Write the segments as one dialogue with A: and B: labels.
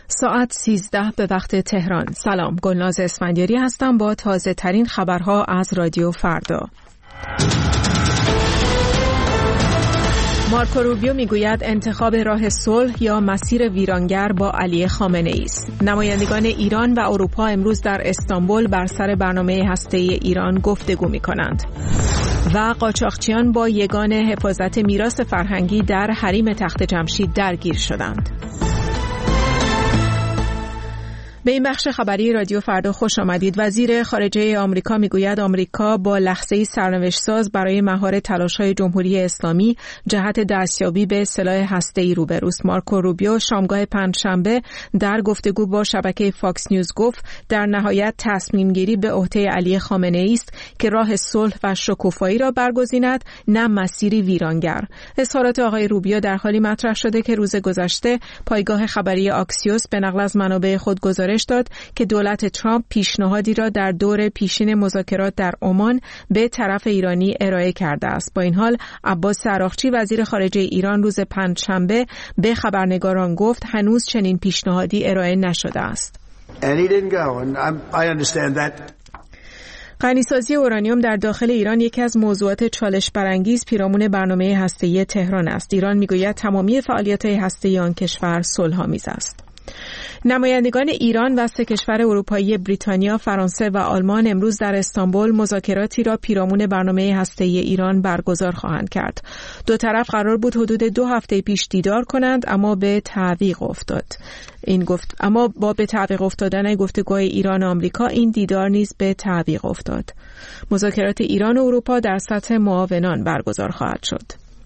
A: ساعت 13 به وقت تهران. سلام، گلناز اسفندیاری هستم با تازه ترین خبرها از رادیو فردا. مارکو روبیو میگوید انتخاب راه صلح یا مسیر ویرانگر با علی خامنه‌ای است. نمایندگان ایران و اروپا امروز در استانبول بر سر برنامه هسته‌ای ایران گفتگو می‌کنند. و قاچاقچیان با یگان حفاظت میراث فرهنگی در حریم تخت جمشید درگیر شدند. به این بخش خبری رادیو فردا خوش آمدید. وزیر خارجه آمریکا میگوید آمریکا با لحظه‌ای سرنوشت‌ساز برای مهار تلاش‌های جمهوری اسلامی جهت دستیابی به سلاح هسته‌ای روبروست. مارکو روبیو شامگاه پنجشنبه در گفتگو با شبکه فاکس نیوز گفت در نهایت تصمیم گیری به عهده علی خامنه‌ای است که راه صلح و شکوفایی را برگزیند، نه مسیری ویرانگر. اظهارات آقای روبیو در حالی مطرح شده که روز گذشته پایگاه خبری آکسیوس به نقل از منابع خود گزارش داد که دولت ترامپ پیشنهادی را در دور پیشین مذاکرات در عمان به طرف ایرانی ارائه کرده است. با این حال عباس عراقچی وزیر خارجه ایران روز پنجشنبه به خبرنگاران گفت هنوز چنین پیشنهادی ارائه نشده است. غنیسازی اورانیوم در داخل ایران یکی از موضوعات چالش برانگیز پیرامون برنامه هسته‌ای تهران است. ایران میگوید تمامی فعالیت‌های هسته‌ای آن کشور صلح‌آمیز است. نمایندگان ایران و 3 کشور اروپایی بریتانیا، فرانسه و آلمان امروز در استانبول مذاکراتی را پیرامون برنامه هسته‌ای ایران برگزار خواهند کرد. دو طرف قرار بود حدود 2 هفته پیش دیدار کنند اما به تعویق افتاد. با به تعویق افتادن گفتگوهای ایران و آمریکا این دیدار نیز به تعویق افتاد. مذاکرات ایران و اروپا در سطح معاونان برگزار خواهد شد.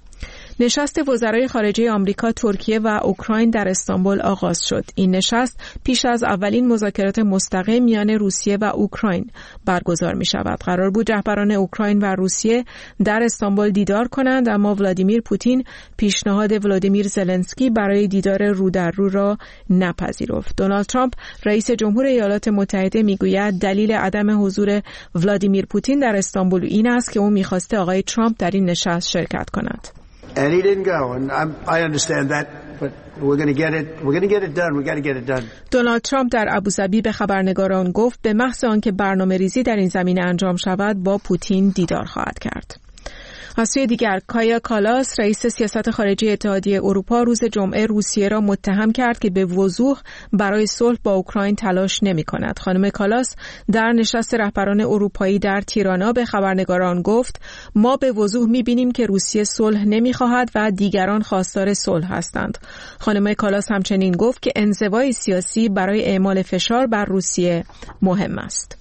A: نشست وزرای خارجه آمریکا، ترکیه و اوکراین در استانبول آغاز شد. این نشست پیش از اولین مذاکرات مستقیم میان روسیه و اوکراین برگزار می شود. قرار بود رهبران اوکراین و روسیه در استانبول دیدار کنند اما ولادیمیر پوتین پیشنهاد ولادیمیر زلنسکی برای دیدار رو در رو را نپذیرفت. دونالد ترامپ رئیس جمهور ایالات متحده میگوید دلیل عدم حضور ولادیمیر پوتین در استانبول این است که او می‌خواسته آقای ترامپ در این نشست شرکت کند.
B: And he didn't go, and I understand that, but we're going to get it. We're going to get it done. We got to get it done.
A: دونالد ترامپ در ابوظبی به خبرنگاران گفت به محض آنکه برنامه‌ریزی در این زمینه انجام شود با پوتین دیدار خواهد کرد. از سوی دیگر کایا کالاس رئیس سیاست خارجی اتحادیه اروپا روز جمعه روسیه را متهم کرد که به وضوح برای صلح با اوکراین تلاش نمی‌کند. خانم کالاس در نشست رهبران اروپایی در تیرانا به خبرنگاران گفت ما به وضوح می‌بینیم که روسیه صلح نمی‌خواهد و دیگران خواستار صلح هستند. خانم کالاس همچنین گفت که انزوای سیاسی برای اعمال فشار بر روسیه مهم است.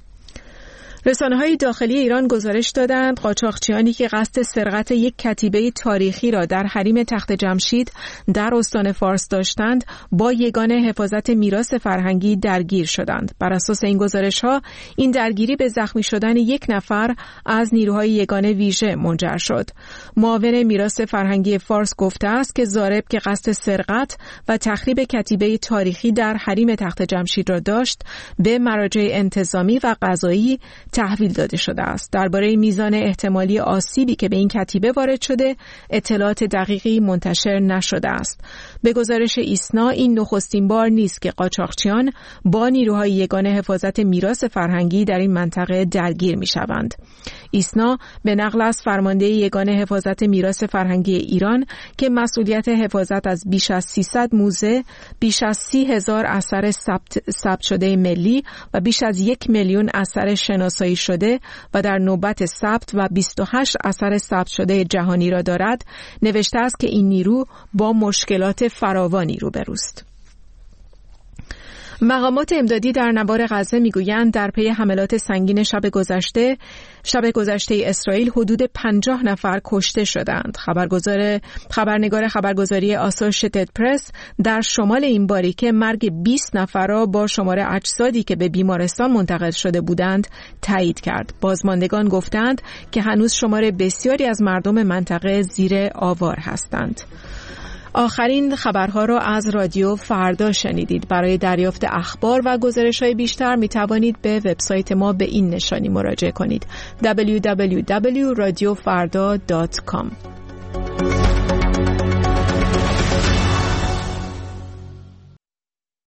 A: رسانه‌های داخلی ایران گزارش دادند قاچاقچیانی که قصد سرقت یک کتیبه تاریخی را در حریم تخت جمشید در استان فارس داشتند با یگان حفاظت میراث فرهنگی درگیر شدند. بر اساس این گزارش‌ها این درگیری به زخمی شدن 1 نفر از نیروهای یگان ویژه منجر شد. معاون میراث فرهنگی فارس گفته است که ضارب که قصد سرقت و تخریب کتیبه تاریخی در حریم تخت جمشید را داشت به مراجع انتظامی و قضایی تحویل داده شده است. درباره میزان احتمالی آسیبی که به این کتیبه وارد شده اطلاعات دقیقی منتشر نشده است. به گزارش ایسنا این نخستین بار نیست که قاچاقچیان با نیروهای یگان حفاظت میراث فرهنگی در این منطقه درگیر می‌شوند. ایسنا به نقل از فرمانده یگان حفاظت میراث فرهنگی ایران که مسئولیت حفاظت از بیش از 300 موزه، بیش از 30,000 اثر ثبت شده ملی و بیش از 1 میلیون اثر شناسایی شده و در نوبت ثبت و 28 اثر ثبت شده جهانی را دارد، نوشته است که این نیرو با مشکلات فراوانی روبروست. مقامات امدادی در نوار غزه میگویند در پی حملات سنگین شب گذشته اسرائیل حدود 50 نفر کشته شدند. خبرنگار خبرگزاری آسوشیتد پرس در شمال این باریکه مرگ 20 نفر را با شمار اجسادی که به بیمارستان منتقل شده بودند تایید کرد. بازماندگان گفتند که هنوز شمار بسیاری از مردم منطقه زیر آوار هستند. آخرین خبرها را از رادیو فردا شنیدید. برای دریافت اخبار و گزارش‌های بیشتر می توانید به وبسایت ما به این نشانی مراجعه کنید: www.radiofarda.com.